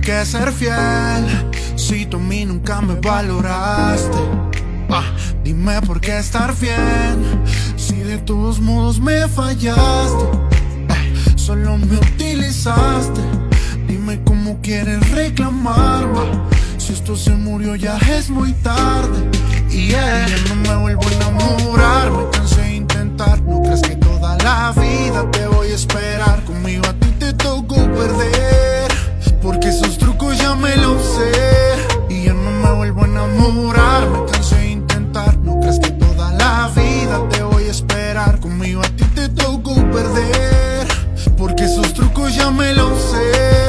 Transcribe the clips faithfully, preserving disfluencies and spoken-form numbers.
qué ser fiel si tú a mí nunca me valoraste? Ah, dime por qué estar bien si de todos modos me fallaste. Ah, solo me utilizaste. Dime cómo quieres reclamarme. Si esto se murió ya es muy tarde. Y yeah, ya no me vuelvo a enamorar. Me cansé de intentar. No crees que toda la vida te voy a esperar. Conmigo a ti te tocó perder, porque esos trucos ya me los sé. Y ya no me vuelvo a enamorar. Me cansé de intentar. No crees que toda la vida te voy a esperar. Conmigo a ti te tocó perder, porque esos trucos ya me los sé.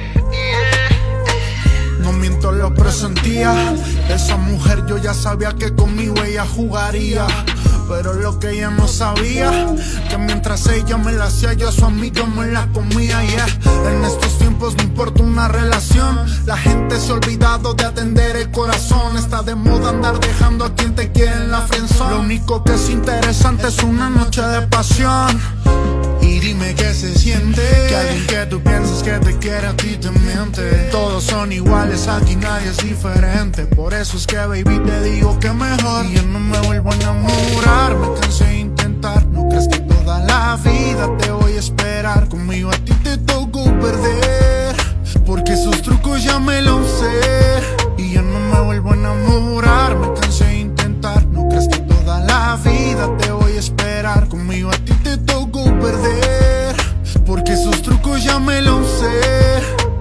No miento, lo presentía. Esa mujer yo ya sabía que conmigo ella jugaría. Pero lo que ella no sabía, que mientras ella me la hacía, yo a su amiga me la comía, yeah. En estos tiempos no importa una relación. La gente se ha olvidado de atender el corazón. Está de moda andar dejando a quien te quiere en la friendzone. Lo único que es interesante es una noche de pasión. Y dime qué se siente que alguien que tú piensas que te quiere a ti te miente. Todos son iguales, aquí nadie es diferente. Por eso es que baby te digo que mejor. Y yo no me vuelvo a enamorar. Me cansé de intentar. No crees que toda la vida te voy a esperar. Conmigo a ti te tocó perder, porque esos trucos ya me los sé. Y yo no me vuelvo a enamorar. Me cansé de intentar. No crees que toda la vida te voy a esperar. Conmigo a ti te tocó perder, porque esos trucos ya me los sé.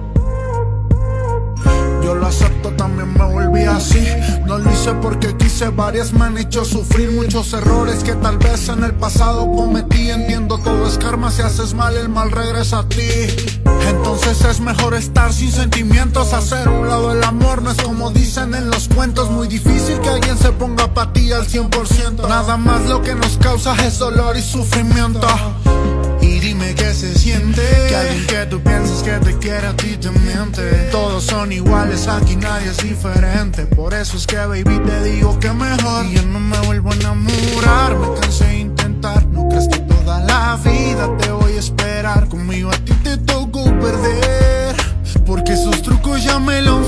Yo lo acepto, también me volví así. No lo hice porque quise, varias me han hecho sufrir. Muchos errores que tal vez en el pasado cometí. Entiendo, todo es karma, si haces mal el mal regresa a ti. Entonces es mejor estar sin sentimientos. Hacer un lado el amor no es como dicen en los cuentos. Muy difícil que alguien se ponga pa' ti al cien por ciento. Nada más lo que nos causa es dolor y sufrimiento. Y dime qué se siente que alguien que tú piensas que te quiere a ti te miente. Todos son iguales, aquí nadie es diferente. Por eso es que baby te digo que mejor. Y yo no me vuelvo a enamorar. Me cansé de intentar. No crees que toda la vida te voy a esperar. Conmigo a ti te tocó perder, porque esos trucos ya me los